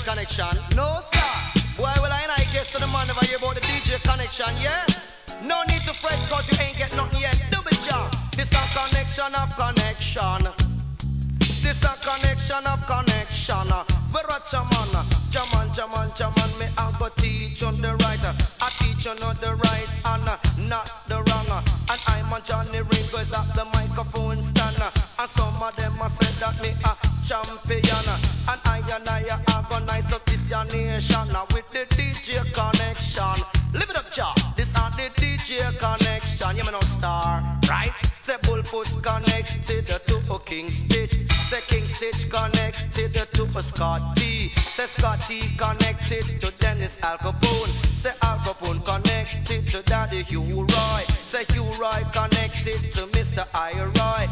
connection. No, sir. Boy, well, I ain't I guess to the man if I hear about the DJ connection, yeah? No need to fret, cause you ain't get nothing yet. Do it, job. This a connection of connection. This a connection of connection. We're a chaman, chaman. Me I go teach on the right. I teach on the right and not the wrong. And I'm a Johnny Ringo is at the microphone stand. And some of them a say that me a champion. And I agonize up this your nation with the DJ connection. Live it up, Jah. This are the DJ connection. You me no star, right? Say Bullpuss connected to a King Stitch. Say King Stitch connected to a Scott D. Say Scott D connected to Dennis Al Capone. Say Al Capone connected to Daddy Hugh Roy. Say Hugh Roy connected to Mr. Iron.